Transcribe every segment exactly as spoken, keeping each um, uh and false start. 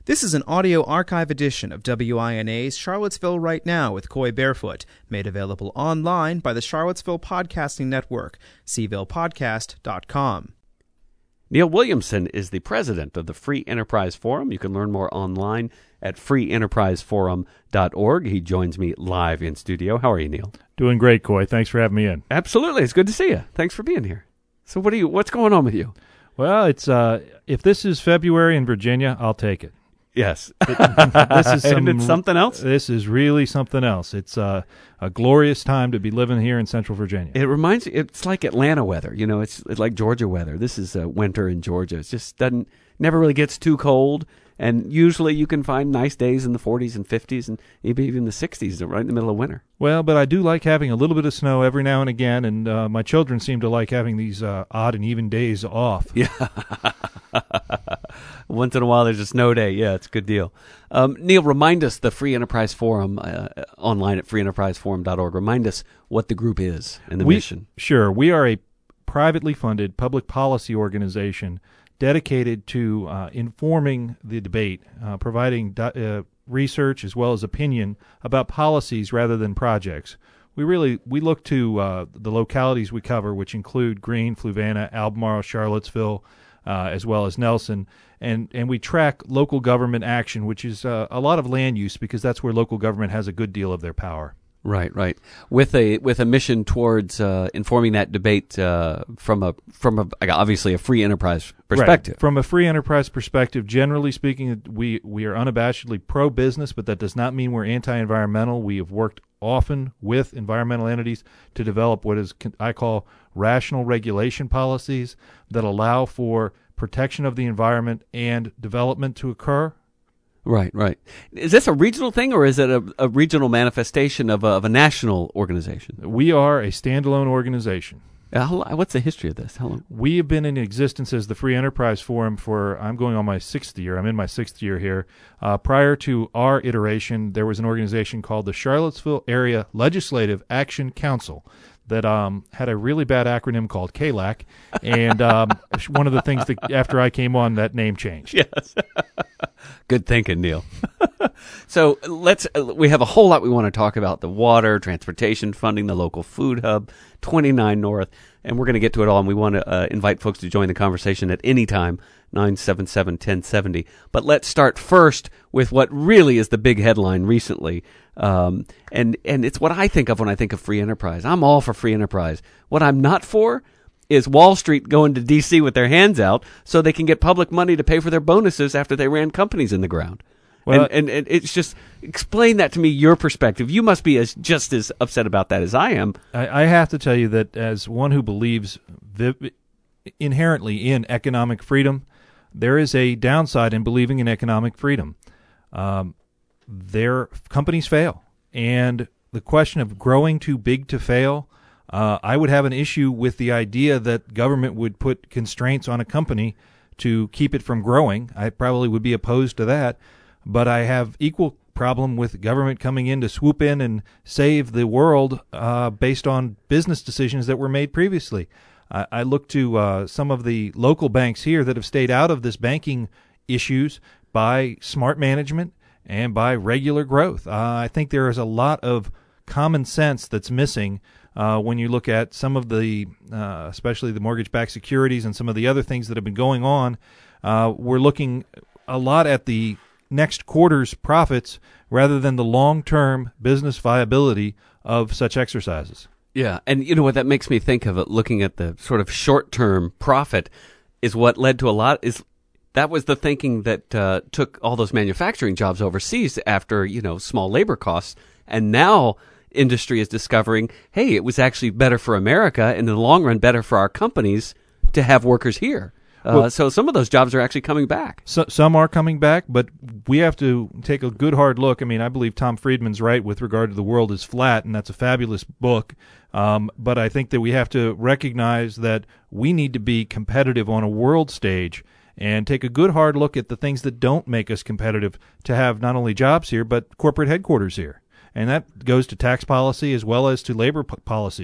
This is an audio archive edition of W I N A's Charlottesville Right Now with Coy Barefoot, made available online by the Charlottesville Podcasting Network, c ville podcast dot com. Neil Williamson is the president of the Free Enterprise Forum. You can learn more online at free enterprise forum dot org. He joins me live in studio. How are you, Neil? Doing great, Coy. Thanks for having me in. Absolutely. It's good to see you. Thanks for being here. So what are you? What's going on with you? Well, it's uh, if this is February in Virginia, I'll take it. Yes. It, this is some, and it's something else? This is really something else. It's uh, a glorious time to be living here in Central Virginia. It reminds me, it's like Atlanta weather. You know, it's, it's like Georgia weather. This is uh, winter in Georgia. It just doesn't, never really gets too cold. And usually you can find nice days in the forties and fifties and maybe even the sixties right in the middle of winter. Well, but I do like having a little bit of snow every now and again, and uh, my children seem to like having these uh, odd and even days off. Yeah. Once in a while there's a snow day. Yeah, it's a good deal. Um, Neil, remind us the Free Enterprise Forum uh, online at free enterprise forum dot org. Remind us what the group is and the we, mission. Sure. We are a privately funded public policy organization dedicated to uh, informing the debate, uh, providing uh, research as well as opinion about policies rather than projects. We really we look to uh, the localities we cover, which include Greene, Fluvanna, Albemarle, Charlottesville, uh, as well as Nelson, and and we track local government action, which is uh, a lot of land use because that's where local government has a good deal of their power. Right, right. With a with a mission towards uh, informing that debate uh, from a from a obviously a free enterprise perspective. Right. From a free enterprise perspective, generally speaking, we we are unabashedly pro business, but that does not mean we're anti-environmental. We have worked often with environmental entities to develop what is I call rational regulation policies that allow for protection of the environment and development to occur. Right, right. Is this a regional thing, or is it a, a regional manifestation of a, of a national organization? We are a standalone organization. Uh, how, what's the history of this? How long? We have been in existence as the Free Enterprise Forum for, I'm going on my sixth year. I'm in my sixth year here. Uh, prior to our iteration, there was an organization called the Charlottesville Area Legislative Action Council that um, had a really bad acronym called K L A C, and um, one of the things that after I came on, that name changed. Yes. Good thinking, Neil. So let's. Uh, we have a whole lot we want to talk about: the water, transportation funding, the local food hub, twenty-nine North, and we're going to get to it all. And we want to uh, invite folks to join the conversation at any time, nine seven seven, one oh seven oh. But let's start first with what really is the big headline recently, um, and and it's what I think of when I think of free enterprise. I'm all for free enterprise. What I'm not for is Wall Street going to D C with their hands out so they can get public money to pay for their bonuses after they ran companies in the ground. Well, and, and, and it's just, explain that to me, your perspective. You must be as just as upset about that as I am. I, I have to tell you that as one who believes vi- inherently in economic freedom, there is a downside in believing in economic freedom. Um, their companies fail. And the question of growing too big to fail, Uh, I would have an issue with the idea that government would put constraints on a company to keep it from growing. I probably would be opposed to that, but I have equal problem with government coming in to swoop in and save the world uh, based on business decisions that were made previously. I, I look to uh, some of the local banks here that have stayed out of this banking issues by smart management and by regular growth. Uh, I think there is a lot of common sense that's missing Uh, when you look at some of the, uh, especially the mortgage-backed securities and some of the other things that have been going on. Uh, we're looking a lot at the next quarter's profits rather than the long-term business viability of such exercises. Yeah, and you know what that makes me think of, it, looking at the sort of short-term profit is what led to a lot, is that was the thinking that uh, took all those manufacturing jobs overseas after, you know, small labor costs, and now industry is discovering, hey, it was actually better for America, and in the long run, better for our companies to have workers here. Uh, well, so some of those jobs are actually coming back. So, some are coming back, but we have to take a good hard look. I mean, I believe Tom Friedman's right with regard to The World is Flat, and that's a fabulous book. Um, but I think that we have to recognize that we need to be competitive on a world stage and take a good hard look at the things that don't make us competitive to have not only jobs here, but corporate headquarters here. And that goes to tax policy as well as to labor p- policies.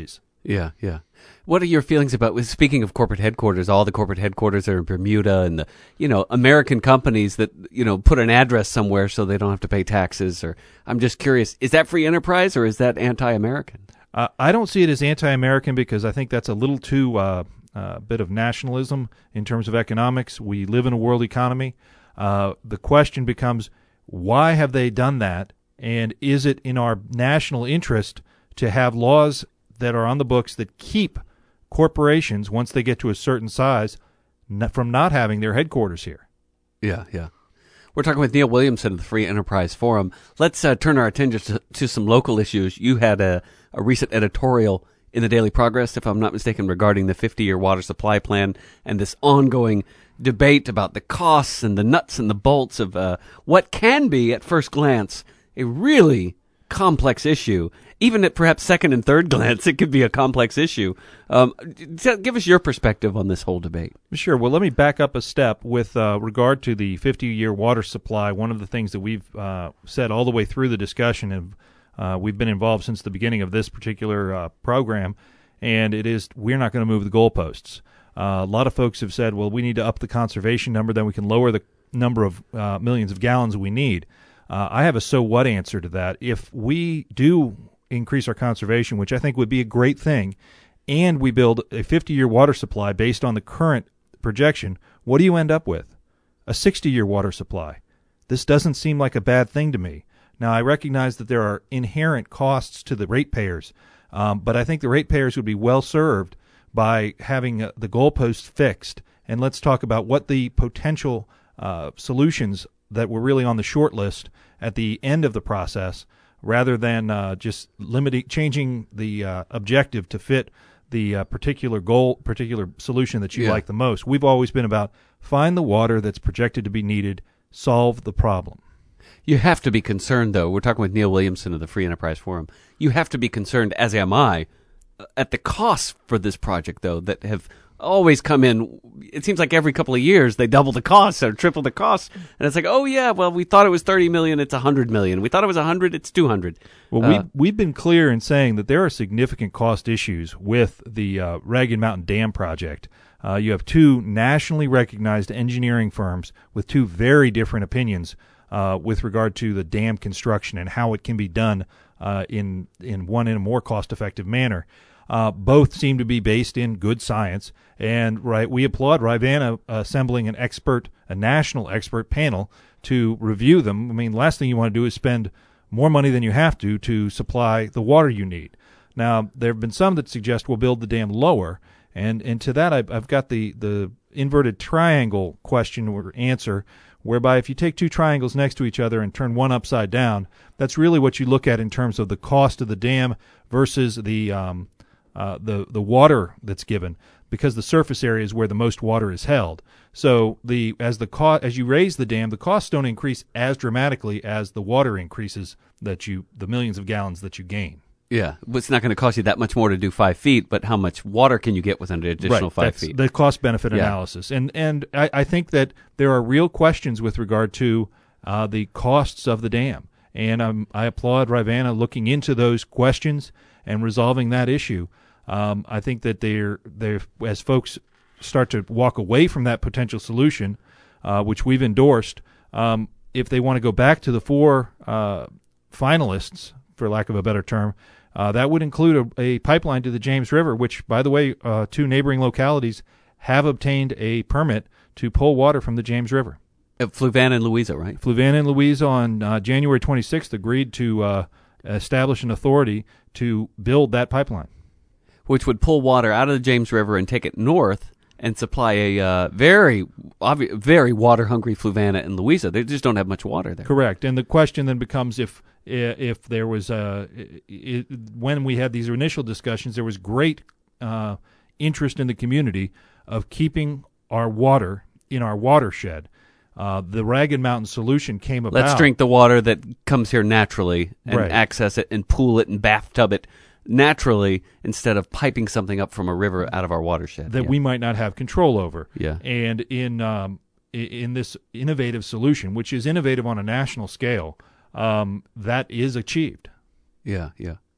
Yeah, yeah. What are your feelings about, speaking of corporate headquarters, all the corporate headquarters are in Bermuda, and the, you know, American companies that, you know, put an address somewhere so they don't have to pay taxes? Or I'm just curious, is that free enterprise or is that anti-American? Uh, I don't see it as anti-American because I think that's a little too uh, uh, bit of nationalism in terms of economics. We live in a world economy. Uh, the question becomes, why have they done that? And is it in our national interest to have laws that are on the books that keep corporations, once they get to a certain size, n- from not having their headquarters here? Yeah, yeah. We're talking with Neil Williamson of the Free Enterprise Forum. Let's uh, turn our attention to, to some local issues. You had a, a recent editorial in the Daily Progress, if I'm not mistaken, regarding the fifty-year water supply plan and this ongoing debate about the costs and the nuts and the bolts of uh, what can be, at first glance, a really complex issue. Even at perhaps second and third glance, it could be a complex issue. Um, give us your perspective on this whole debate. Sure. Well, let me back up a step with uh, regard to the fifty-year water supply. One of the things that we've uh, said all the way through the discussion, and uh, we've been involved since the beginning of this particular uh, program, and it is we're not going to move the goalposts. Uh, a lot of folks have said, well, we need to up the conservation number, then we can lower the number of uh, millions of gallons we need. Uh, I have a so what answer to that. If we do increase our conservation, which I think would be a great thing, and we build a fifty-year water supply based on the current projection, what do you end up with? A sixty-year water supply. This doesn't seem like a bad thing to me. Now, I recognize that there are inherent costs to the ratepayers, um, but I think the ratepayers would be well served by having uh, the goalposts fixed. And let's talk about what the potential uh, solutions that were really on the short list at the end of the process, rather than uh, just limiting, changing the uh, objective to fit the uh, particular goal, particular solution that you Yeah. like the most. We've always been about find the water that's projected to be needed, solve the problem. You have to be concerned, though. We're talking with Neil Williamson of the Free Enterprise Forum. You have to be concerned, as am I, at the costs for this project, though, that have always come in. It seems like every couple of years they double the costs or triple the costs, and it's like, oh yeah, well, we thought it was thirty million, it's one hundred million. We thought it was one hundred, it's two hundred. Well, uh, we've, we've been clear in saying that there are significant cost issues with the uh, Ragged Mountain Dam project. Uh, you have two nationally recognized engineering firms with two very different opinions uh, with regard to the dam construction and how it can be done uh, in in one in a more cost-effective manner. Uh, both seem to be based in good science, and right, we applaud Rivanna assembling an expert, a national expert panel to review them. I mean, the last thing you want to do is spend more money than you have to to supply the water you need. Now, there have been some that suggest we'll build the dam lower, and, and to that I've, I've got the, the inverted triangle question or answer, whereby if you take two triangles next to each other and turn one upside down, that's really what you look at in terms of the cost of the dam versus the um, Uh, the the water that's given, because the surface area is where the most water is held. So the as the co- as you raise the dam, the costs don't increase as dramatically as the water increases that you the millions of gallons that you gain. Yeah, it's not going to cost you that much more to do five feet, but how much water can you get with an additional right, five that's feet? The cost benefit Yeah. analysis, and and I, I think that there are real questions with regard to uh, the costs of the dam, and um, I applaud Rivanna looking into those questions and resolving that issue. Um, I think that they're, they're, as folks start to walk away from that potential solution, uh, which we've endorsed, um, if they want to go back to the four uh, finalists, for lack of a better term, uh, that would include a, a pipeline to the James River, which, by the way, uh, two neighboring localities have obtained a permit to pull water from the James River. Uh, Fluvanna and Louisa, right? Fluvanna and Louisa on uh, January twenty-sixth agreed to uh, establish an authority to build that pipeline, Which would pull water out of the James River and take it north and supply a uh, very, obvi- very water-hungry Fluvanna and Louisa. They just don't have much water there. Correct. And the question then becomes if if there was uh, it, when we had these initial discussions, there was great uh, interest in the community of keeping our water in our watershed. Uh, the Ragged Mountain solution came about. Let's drink the water that comes here naturally and Right. access it and pool it and bathtub it naturally instead of piping something up from a river out of our watershed. that yeah. we might not have control over. Yeah. And in um, i- in this innovative solution, which is innovative on a national scale, um, that is achieved. Yeah, yeah.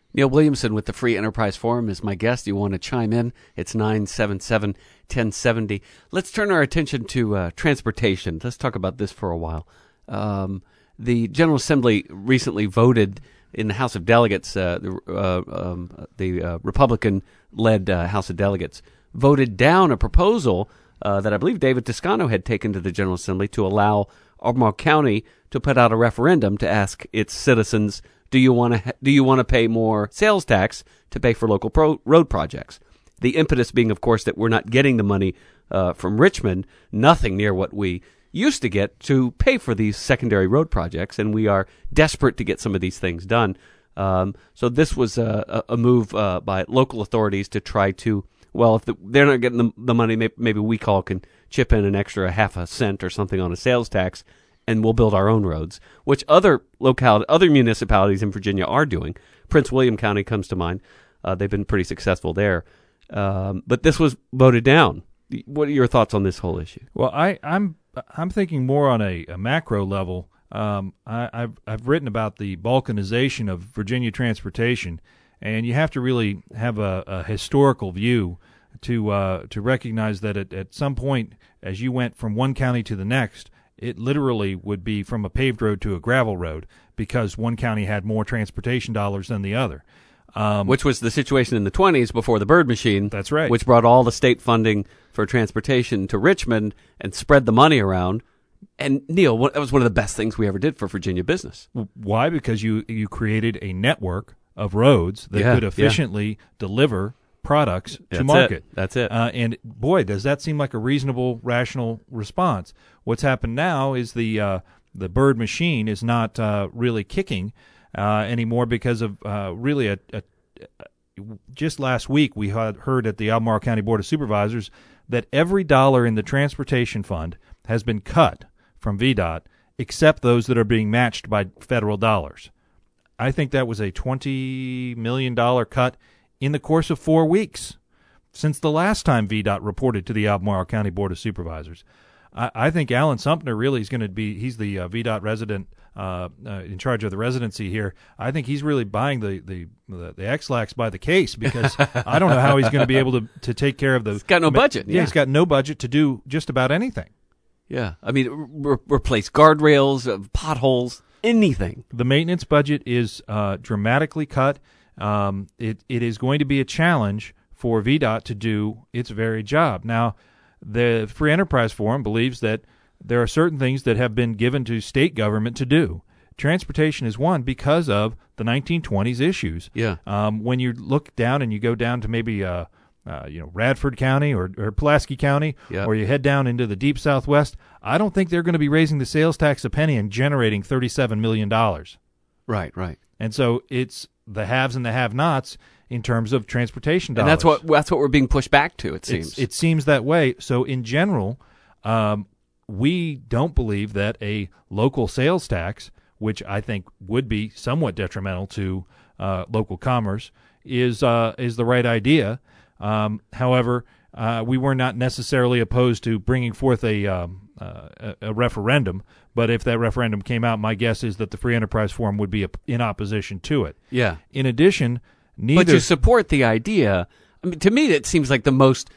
Neil Williamson with the Free Enterprise Forum is my guest. You want to chime in? It's nine seven seven, one oh seven oh. Let's turn our attention to uh, transportation. Let's talk about this for a while. Um, the General Assembly recently voted in the House of Delegates, uh, the, uh, um, the uh, Republican-led uh, House of Delegates, voted down a proposal uh, that I believe David Toscano had taken to the General Assembly to allow Albemarle County to put out a referendum to ask its citizens, do you want to ha- do you want to pay more sales tax to pay for local pro- road projects? The impetus being, of course, that we're not getting the money uh, from Richmond, nothing near what we used to get to pay for these secondary road projects, and we are desperate to get some of these things done. Um, so this was a, a move uh, by local authorities to try to, well, if the, they're not getting the, the money, maybe, maybe we all can chip in an extra half a cent or something on a sales tax, and we'll build our own roads, which other locality, other municipalities in Virginia are doing. Prince William County comes to mind. Uh, they've been pretty successful there. Um, but this was voted down. What are your thoughts on this whole issue? Well, I, I'm I'm thinking more on a, a macro level. Um, I, I've I've written about the balkanization of Virginia transportation, and you have to really have a, a historical view to uh, to recognize that at, at some point, as you went from one county to the next, it literally would be from a paved road to a gravel road because one county had more transportation dollars than the other. Um, which was the situation in the twenties before the Byrd Machine. That's right. Which brought all the state funding for transportation to Richmond and spread the money around. And, Neil, what, that was one of the best things we ever did for Virginia business. Why? Because you, you created a network of roads that yeah, could efficiently yeah. deliver products to That's market. It. That's it. Uh, and, boy, does that seem like a reasonable, rational response. What's happened now is the uh, the Byrd Machine is not uh, really kicking Uh, anymore because of uh, really a, a, a just last week we had heard at the Albemarle County Board of Supervisors that every dollar in the transportation fund has been cut from V DOT except those that are being matched by federal dollars. I think that was a twenty million dollars cut in the course of four weeks since the last time V DOT reported to the Albemarle County Board of Supervisors. I, I think Alan Sumner really is going to be, he's the uh, V DOT resident Uh, uh, in charge of the residency here. I think he's really buying the the the, the X-Lax by the case because I don't know how he's going to be able to, to take care of the. He's got no budget. Yeah, yeah, he's got no budget to do just about anything. Yeah, I mean, re- replace guardrails, uh, potholes, anything. The maintenance budget is uh, dramatically cut. Um, it it is going to be a challenge for V DOT to do its very job. Now, the Free Enterprise Forum believes that there are certain things that have been given to state government to do. Transportation is one because of the nineteen twenties issues. Yeah. Um, when you look down and you go down to maybe uh, uh, you know Radford County or, or Pulaski County, yep. or you head down into the deep Southwest, I don't think they're going to be raising the sales tax a penny and generating thirty-seven million dollars. Right, right. And so it's the haves and the have-nots in terms of transportation dollars. And that's what that's what we're being pushed back to, it seems. It's, it seems that way. So in general, um, we don't believe that a local sales tax, which I think would be somewhat detrimental to uh, local commerce, is uh, is the right idea. Um, however, uh, we were not necessarily opposed to bringing forth a, um, uh, a a referendum. But if that referendum came out, my guess is that the Free Enterprise Forum would be in opposition to it. Yeah. In addition, neither. But you support the idea. I mean, to me, it seems like the most.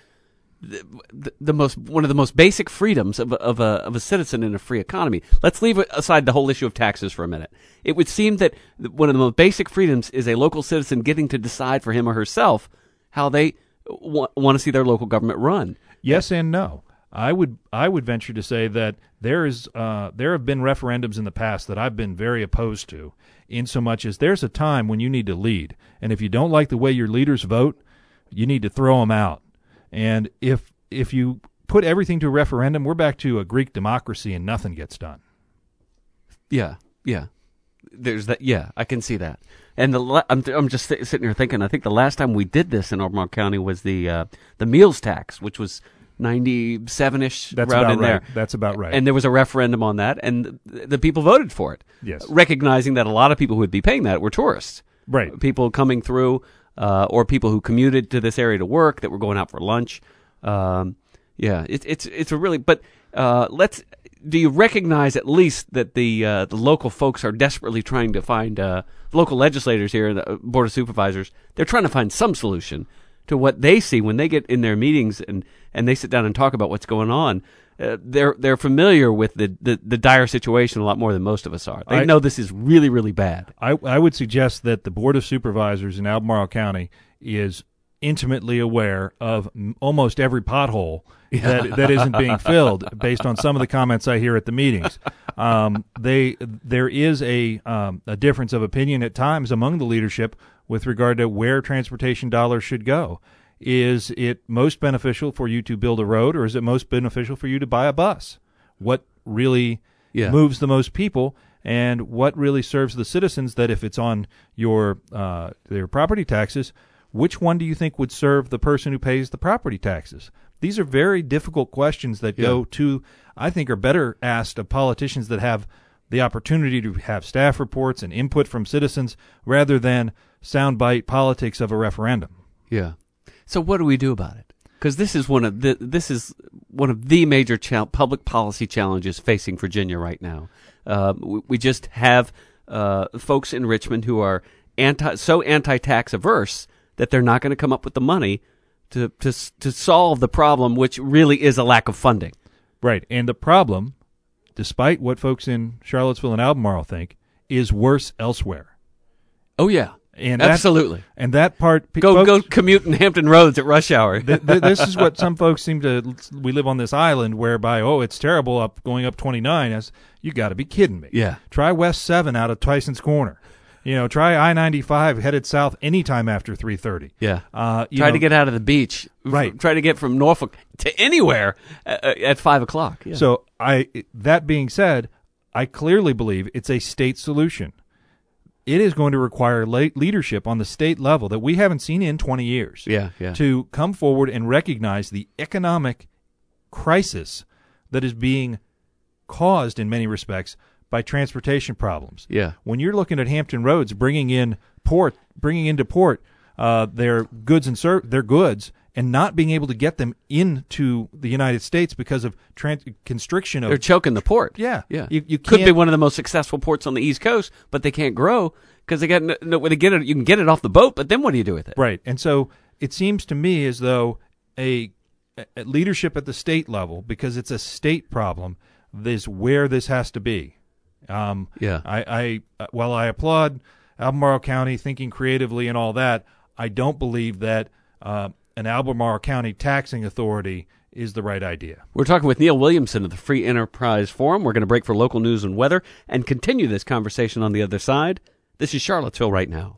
The, the most one of the most basic freedoms of a, of a of a citizen in a free economy. Let's leave aside the whole issue of taxes for a minute. It would seem that one of the most basic freedoms is a local citizen getting to decide for him or herself how they w- want to see their local government run. Yes and no. I would I would venture to say that there is uh, there have been referendums in the past that I've been very opposed to, in so much as there's a time when you need to lead, and if you don't like the way your leaders vote, you need to throw them out. And if if you put everything to a referendum, we're back to a Greek democracy and nothing gets done. Yeah, yeah. There's that. Yeah, I can see that. And the I'm I'm just sitting here thinking. I think the last time we did this in Albemarle County was the uh, the meals tax, which was ninety-seven ish. That's around about in right. there. That's about right. And there was a referendum on that, and the, the people voted for it. Yes, recognizing that a lot of people who would be paying that were tourists. Right. People coming through. Uh, or people who commuted to this area to work that were going out for lunch. Um, Yeah, it's it's it's a really. But uh, let's. Do you recognize at least that the uh, the local folks are desperately trying to find uh, local legislators here, the Board of Supervisors? They're trying to find some solution to what they see when they get in their meetings and, and they sit down and talk about what's going on. Uh, they're they're familiar with the, the, the dire situation a lot more than most of us are. They I, know this is really, really bad. I, I would suggest that the Board of Supervisors in Albemarle County is intimately aware of m- almost every pothole yeah. that that isn't being filled based on some of the comments I hear at the meetings. Um, they there is a um, a difference of opinion at times among the leadership with regard to where transportation dollars should go. Is it most beneficial for you to build a road, or is it most beneficial for you to buy a bus? What really yeah. moves the most people, and what really serves the citizens? That if it's on your uh, their property taxes, which one do you think would serve the person who pays the property taxes? These are very difficult questions that yeah. go to, I think, are better asked of politicians that have the opportunity to have staff reports and input from citizens rather than soundbite politics of a referendum. Yeah. So what do we do about it? Because this is one of the this is one of the major cha- public policy challenges facing Virginia right now. Uh, we, we just have uh, folks in Richmond who are anti so anti-tax averse that they're not going to come up with the money to to to solve the problem, which really is a lack of funding. Right, and the problem, despite what folks in Charlottesville and Albemarle think, is worse elsewhere. Oh yeah. And absolutely, that, and that part. Go folks, go commute in Hampton Roads at rush hour. th- th- this is what some folks seem to. We live on this island whereby, oh, it's terrible up going up twenty-nine. As you got to be kidding me. Yeah. Try West Seven out of Tyson's Corner. You know, try I ninety-five headed south anytime after three thirty. Yeah. Uh, you try know, to get out of the beach. Right. Try to get from Norfolk to anywhere at, at five o'clock. Yeah. So I. That being said, I clearly believe it's a state solution. It is going to require leadership on the state level that we haven't seen in twenty years. Yeah, yeah. To come forward and recognize the economic crisis that is being caused in many respects by transportation problems. Yeah. When you're looking at Hampton Roads bringing in port, bringing into port uh, their goods and ser- their goods, and not being able to get them into the United States because of trans- constriction of... They're choking the port. Yeah. Yeah. You, you Could can't, be one of the most successful ports on the East Coast, but they can't grow because they got no, no way to get it. You can get it off the boat, but then what do you do with it? Right. And so it seems to me as though a, a leadership at the state level, because it's a state problem, is where this has to be. Um, yeah. I, I while I applaud Albemarle County thinking creatively and all that, I don't believe that... Uh, an Albemarle County taxing authority is the right idea. We're talking with Neil Williamson of the Free Enterprise Forum. We're going to break for local news and weather and continue this conversation on the other side. This is Charlottesville Right Now.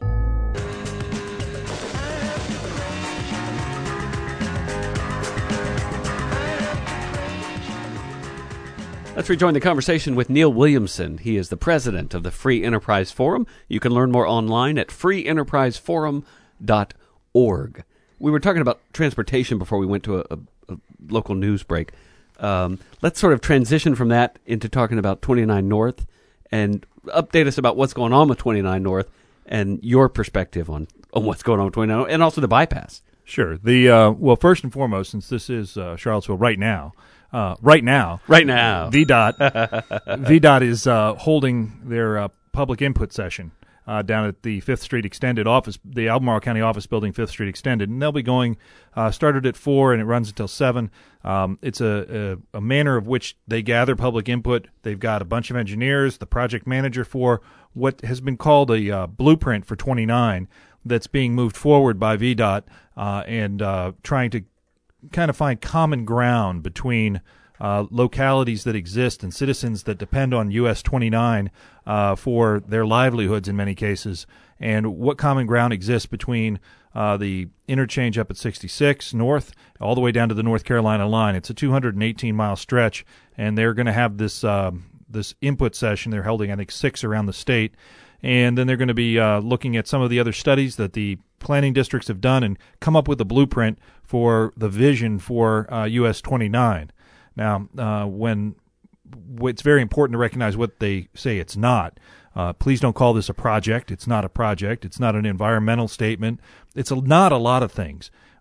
Let's rejoin the conversation with Neil Williamson. He is the president of the Free Enterprise Forum. You can learn more online at free enterprise forum dot org. We were talking about transportation before we went to a, a, a local news break. Um, let's sort of transition from that into talking about twenty-nine North and update us about what's going on with twenty-nine North and your perspective on, on what's going on with twenty-nine North and also the bypass. Sure. The uh, well, first and foremost, since this is uh, Charlottesville right now, uh, right now, right now, V DOT, V DOT is uh, holding their uh, public input session. Uh, down at the Fifth Street Extended office, the Albemarle County office building, Fifth Street Extended, and they'll be going, uh, started at four and it runs until seven. Um, it's a, a, a manner of which they gather public input. They've got a bunch of engineers, the project manager for what has been called a uh, blueprint for twenty-nine that's being moved forward by V DOT uh, and uh, trying to kind of find common ground between Uh, localities that exist and citizens that depend on U S twenty-nine uh, for their livelihoods in many cases, and what common ground exists between uh, the interchange up at sixty-six North all the way down to the North Carolina line. It's a two hundred eighteen mile stretch, and they're going to have this uh, this input session. They're holding, I think, six around the state, and then they're going to be uh, looking at some of the other studies that the planning districts have done and come up with a blueprint for the vision for uh, U S twenty-nine. Now, uh, when it's very important to recognize what they say it's not. Uh, please don't call this a project. It's not a project. It's not an environmental statement. It's a, not a lot of things.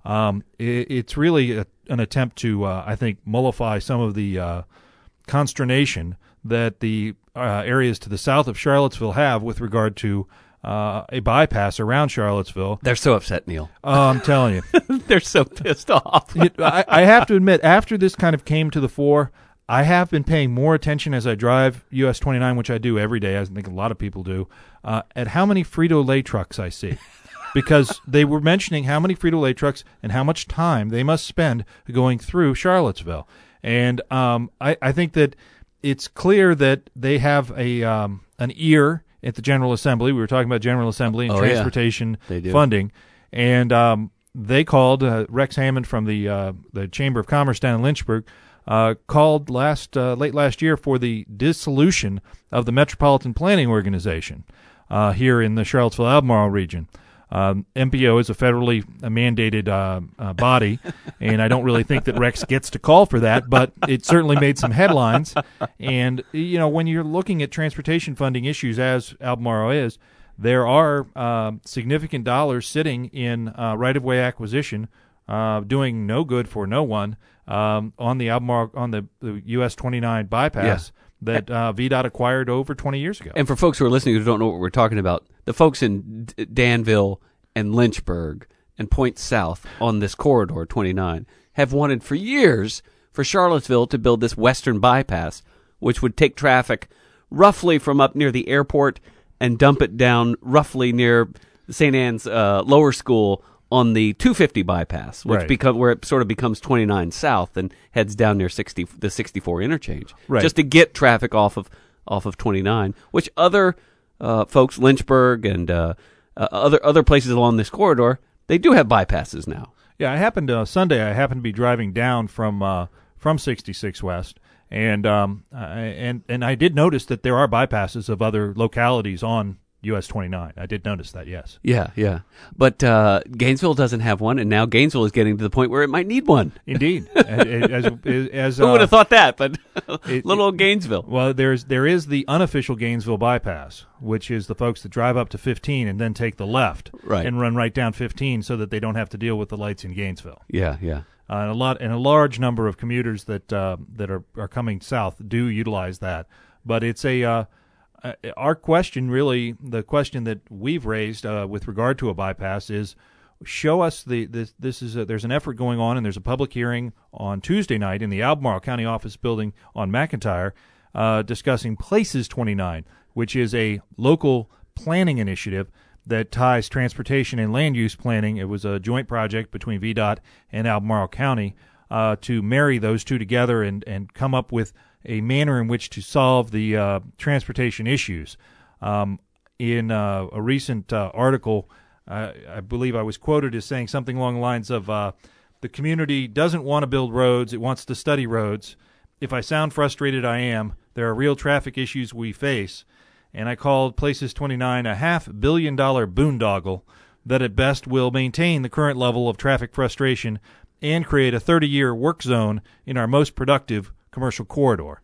Um, it, it's really a, an attempt to, uh, I think, mollify some of the uh, consternation that the uh, areas to the south of Charlottesville have with regard to uh, a bypass around Charlottesville. They're so upset, Neil. Oh, I'm telling you. They're so pissed off. It, I, I have to admit, after this kind of came to the fore, I have been paying more attention as I drive U S twenty-nine, which I do every day, I think a lot of people do, uh, at how many Frito-Lay trucks I see. Because they were mentioning how many Frito-Lay trucks and how much time they must spend going through Charlottesville. And um, I, I think that it's clear that they have a um, an ear at the General Assembly. We were talking about General Assembly and oh, transportation yeah. They do. funding. And um, they called, uh, Rex Hammond from the uh, the Chamber of Commerce down in Lynchburg, uh, called last uh, late last year for the dissolution of the Metropolitan Planning Organization uh, here in the Charlottesville-Albemarle region. Um, M P O is a federally mandated uh, uh, body, and I don't really think that Rex gets to call for that, but it certainly made some headlines. And, you know, when you're looking at transportation funding issues, as Albemarle is, there are uh, significant dollars sitting in uh, right-of-way acquisition, uh, doing no good for no one um, on the Albemarle, on the, the U S twenty-nine bypass. Yeah. That uh, V DOT acquired over twenty years ago. And for folks who are listening who don't know what we're talking about, the folks in D- Danville and Lynchburg and Point South on this corridor twenty-nine have wanted for years for Charlottesville to build this western bypass, which would take traffic roughly from up near the airport and dump it down roughly near Saint Anne's uh, Lower School on the two fifty bypass, which right. become where it sort of becomes twenty-nine South and heads down near sixty, the sixty-four interchange, right. just to get traffic off of off of twenty-nine, which other uh, folks, Lynchburg and uh, uh, other other places along this corridor, they do have bypasses now. Yeah, I happened to, uh, Sunday. I happened to be driving down from uh, from sixty-six West, and um, I, and and I did notice that there are bypasses of other localities on U S twenty-nine. I did notice that, yes. Yeah, yeah. But uh, Gainesville doesn't have one, and now Gainesville is getting to the point where it might need one. Indeed. as, as, as, Who uh, would have thought that? But it, little old Gainesville. Well, there's there is the unofficial Gainesville bypass, which is the folks that drive up to fifteen and then take the left right. and run right down fifteen so that they don't have to deal with the lights in Gainesville. Yeah, yeah. Uh, and a lot and a large number of commuters that uh, that are, are coming south do utilize that. But it's a uh, Uh, our question, really, the question that we've raised uh, with regard to a bypass is, show us the this. This is a, there's an effort going on, and there's a public hearing on Tuesday night in the Albemarle County Office Building on McIntyre, uh, discussing Places twenty-nine, which is a local planning initiative that ties transportation and land use planning. It was a joint project between V DOT and Albemarle County uh, to marry those two together and and come up with a manner in which to solve the uh, transportation issues. Um, in uh, a recent uh, article, uh, I believe I was quoted as saying something along the lines of, uh, the community doesn't want to build roads, it wants to study roads. If I sound frustrated, I am. There are real traffic issues we face. And I called Places twenty-nine a half-billion dollar boondoggle that at best will maintain the current level of traffic frustration and create a thirty-year work zone in our most productive commercial corridor.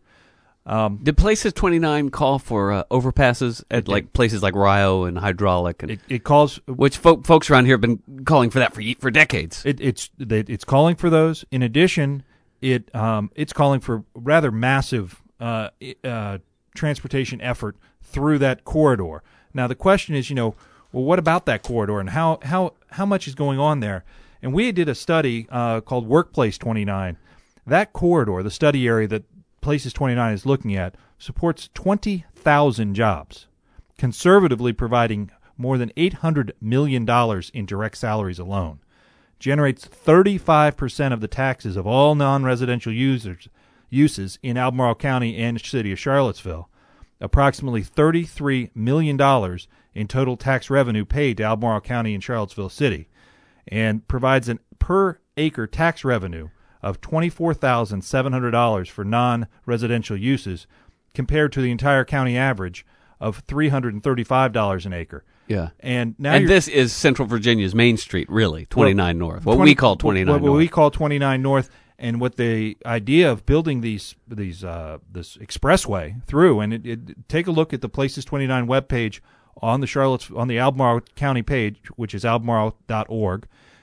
Um, Did Places twenty-nine call for uh, overpasses at like places like Rio and Hydraulic, and it, it calls, which fo- folks around here have been calling for that for for decades? It, it's it's calling for those. In addition, it um, it's calling for rather massive uh, uh, transportation effort through that corridor. Now the question is, you know, well, what about that corridor, and how how how much is going on there? And we did a study uh, called Workplace twenty-nine. That corridor, the study area that Places twenty-nine is looking at, supports twenty thousand jobs, conservatively providing more than eight hundred million dollars in direct salaries alone, generates thirty-five percent of the taxes of all non-residential users uses in Albemarle County and the city of Charlottesville, approximately thirty-three million dollars in total tax revenue paid to Albemarle County and Charlottesville City, and provides an per-acre tax revenue of twenty-four thousand seven hundred dollars for non-residential uses, compared to the entire county average of three hundred thirty-five dollars an acre. Yeah. And now and this is Central Virginia's Main Street, really, twenty-nine well, North, what twenty, we call twenty-nine what, North. What we call twenty-nine North, and what the idea of building these these uh, this expressway through, and it, it, take a look at the Places twenty-nine webpage on the Charlotte on the Albemarle County page, which is albemarle dot org.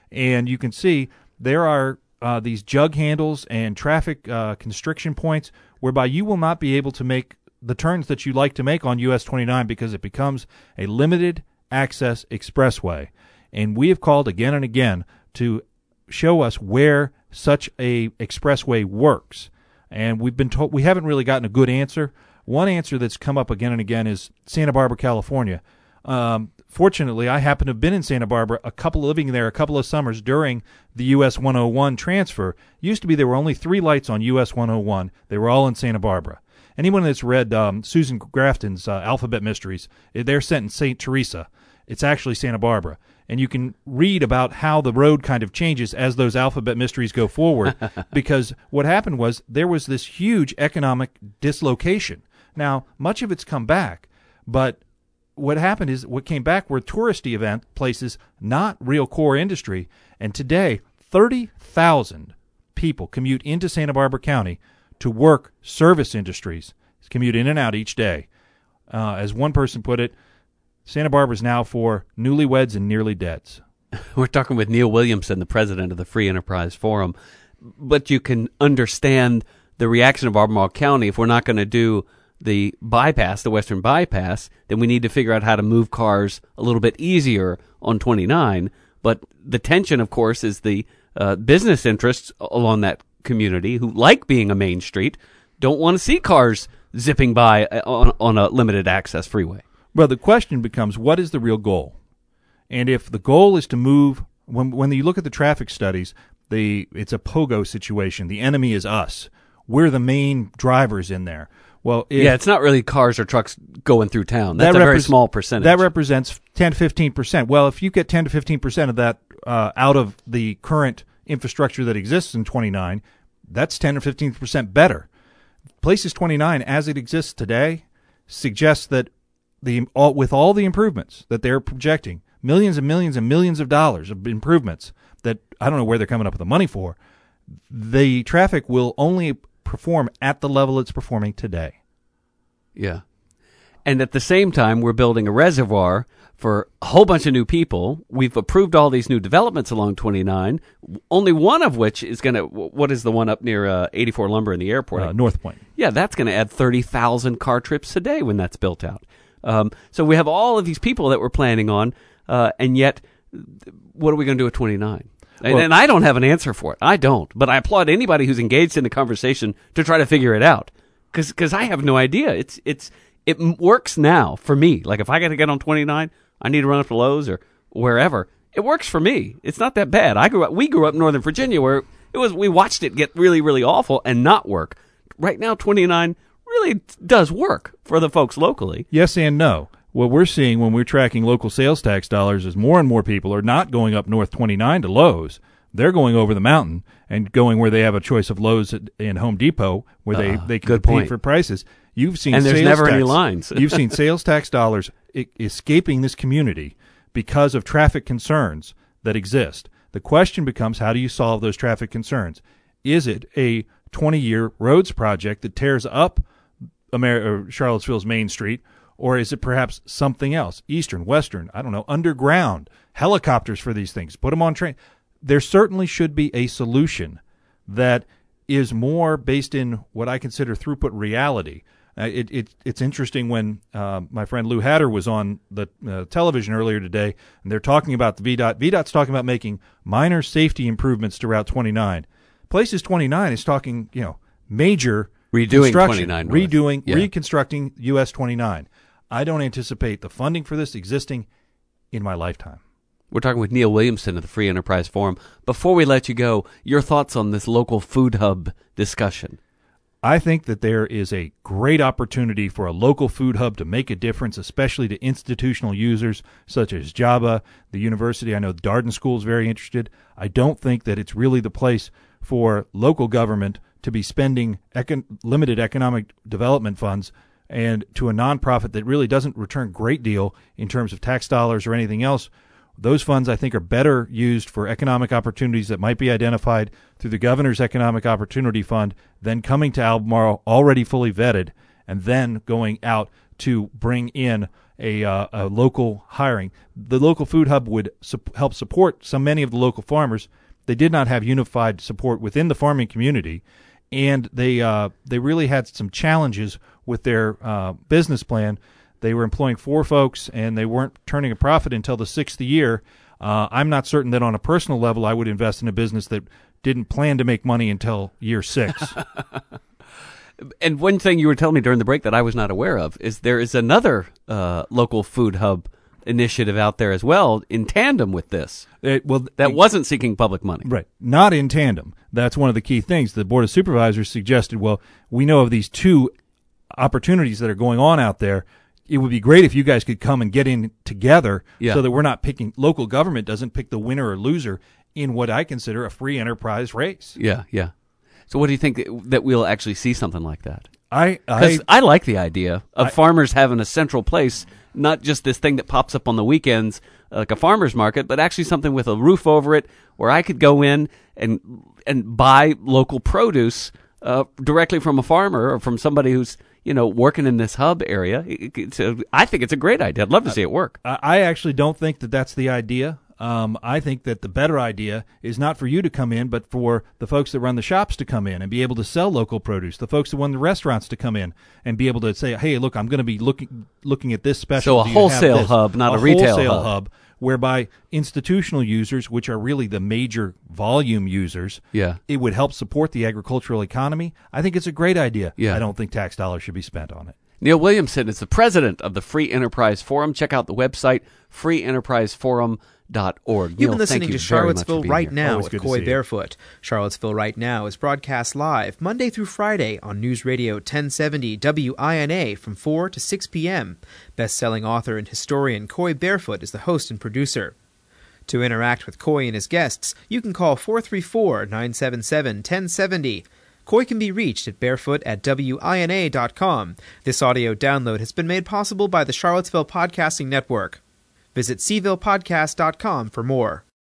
And you can see there are uh, these jug handles and traffic uh, constriction points whereby you will not be able to make the turns that you like to make on U S twenty-nine because it becomes a limited access expressway. And we have called again and again to show us where such a expressway works. And we've been told we haven't really gotten a good answer. One answer that's come up again and again is Santa Barbara, California. Um, fortunately, I happen to have been in Santa Barbara, a couple living there a couple of summers during the U S one oh one transfer. It used to be there were only three lights on U S one oh one. They were all in Santa Barbara. Anyone that's read um, Susan Grafton's uh, Alphabet Mysteries, they're set in Saint Teresa. It's actually Santa Barbara. And you can read about how the road kind of changes as those alphabet mysteries go forward, because what happened was there was this huge economic dislocation. Now, much of it's come back, but what happened is what came back were touristy event places, not real core industry. And today, thirty thousand people commute into Santa Barbara County to work service industries, commute in and out each day. Uh, as one person put it, Santa Barbara is now for newlyweds and nearly deads. We're talking with Neil Williamson, the president of the Free Enterprise Forum. But you can understand the reaction of Albemarle County. If we're not going to do the bypass, the western bypass, then we need to figure out how to move cars a little bit easier on twenty-nine. But the tension, of course, is the uh, business interests along that community who like being a main street, don't want to see cars zipping by on, on a limited access freeway. Well, the question becomes, what is the real goal? And if the goal is to move, when when you look at the traffic studies, the it's a pogo situation. The enemy is us. We're the main drivers in there. Well, if, yeah, it's not really cars or trucks going through town. That's that a very repre- small percentage. That represents ten to fifteen percent. Well, if you get ten to fifteen percent of that uh, out of the current infrastructure that exists in twenty-nine, that's ten or fifteen percent better. Places twenty-nine, as it exists today, suggests that the all, with all the improvements that they're projecting, millions and millions and millions of dollars of improvements that I don't know where they're coming up with the money for, the traffic will only perform at the level it's performing today. Yeah. And at the same time, we're building a reservoir for a whole bunch of new people. We've approved all these new developments along twenty-nine, only one of which is going to, what is the one up near uh, eighty-four Lumber in the airport? Uh, North Point. Yeah, that's going to add thirty thousand car trips a day when that's built out. Um, so we have all of these people that we're planning on, uh, and yet, what are we going to do at twenty-nine? And, Well, and I don't have an answer for it. I don't. But I applaud anybody who's engaged in the conversation to try to figure it out, because I have no idea. It's it's it m- works now for me. Like if I got to get on twenty-nine, I need to run up to Lowe's or wherever. It works for me. It's not that bad. I grew up. We grew up in Northern Virginia where it was. We watched it get really really awful and not work. Right now, twenty-nine really does work for the folks locally. Yes and no. What we're seeing when we're tracking local sales tax dollars is more and more people are not going up North twenty-nine to Lowe's. They're going over the mountain and going where they have a choice of Lowe's and Home Depot where they, Uh, they can good compete point. for prices. You've seen And there's sales never tax, any lines. You've seen sales tax dollars I- escaping this community because of traffic concerns that exist. The question becomes, how do you solve those traffic concerns? Is it a twenty-year roads project that tears up Amer- or Charlottesville's Main Street, or is it perhaps something else? Eastern, Western, I don't know, underground, helicopters for these things, put them on train. There certainly should be a solution that is more based in what I consider throughput reality. Uh, it, it, it's interesting when uh, my friend Lou Hatter was on the uh, television earlier today, and they're talking about the V DOT. V DOT's talking about making minor safety improvements to Route twenty-nine. Places twenty-nine is talking, you know, major Redoing construction, twenty-nine North. redoing, Yeah. reconstructing U S twenty-nine. I don't anticipate the funding for this existing in my lifetime. We're talking with Neil Williamson of the Free Enterprise Forum. Before we let you go, your thoughts on this local food hub discussion? I think that there is a great opportunity for a local food hub to make a difference, especially to institutional users such as Java, the university. I know the Darden School is very interested. I don't think that it's really the place for local government to be spending econ- limited economic development funds and to a nonprofit that really doesn't return a great deal in terms of tax dollars or anything else. Those funds, I think, are better used for economic opportunities that might be identified through the Governor's Economic Opportunity Fund, then coming to Albemarle already fully vetted, and then going out to bring in a, uh, a local hiring. The local food hub would su- help support so many of the local farmers. They did not have unified support within the farming community, and they uh, they really had some challenges with their uh, business plan. They were employing four folks, and they weren't turning a profit until the sixth year. Uh, I'm not certain that on a personal level I would invest in a business that didn't plan to make money until year six. And one thing you were telling me during the break that I was not aware of is there is another uh, local food hub initiative out there as well in tandem with this. It, well, that wasn't seeking public money. Right. Not in tandem. That's one of the key things. The Board of Supervisors suggested, well, we know of these two opportunities that are going on out there. It would be great if you guys could come and get in together yeah. so that we're not picking, local government doesn't pick the winner or loser in what I consider a free enterprise race. Yeah, yeah. So what do you think that we'll actually see something like that? I Because I, I like the idea of I, farmers having a central place, not just this thing that pops up on the weekends like a farmer's market, but actually something with a roof over it where I could go in and and buy local produce uh, directly from a farmer or from somebody who's, you know, working in this hub area. It's a, I think it's a great idea. I'd love to see it work. I, I actually don't think that that's the idea. Um, I think that the better idea is not for you to come in, but for the folks that run the shops to come in and be able to sell local produce, the folks that run the restaurants to come in and be able to say, hey, look, I'm going to be looking looking at this special. So a wholesale hub, not a, a retail wholesale hub. hub, whereby institutional users, which are really the major volume users, yeah. it would help support the agricultural economy. I think it's a great idea. Yeah. I don't think tax dollars should be spent on it. Neil Williamson is the president of the Free Enterprise Forum. Check out the website, free enterprise forum dot org. You've Neil, been listening you to Charlottesville Right here. Now Always with good to Coy see you. Barefoot. Charlottesville Right Now is broadcast live Monday through Friday on News Radio ten seventy W I N A from four to six p.m. Best-selling author and historian Coy Barefoot is the host and producer. To interact with Coy and his guests, you can call four three four, nine seven seven, one zero seven zero. Coy can be reached at barefoot at W I N A dot com. This audio download has been made possible by the Charlottesville Podcasting Network. Visit seville podcast dot com for more.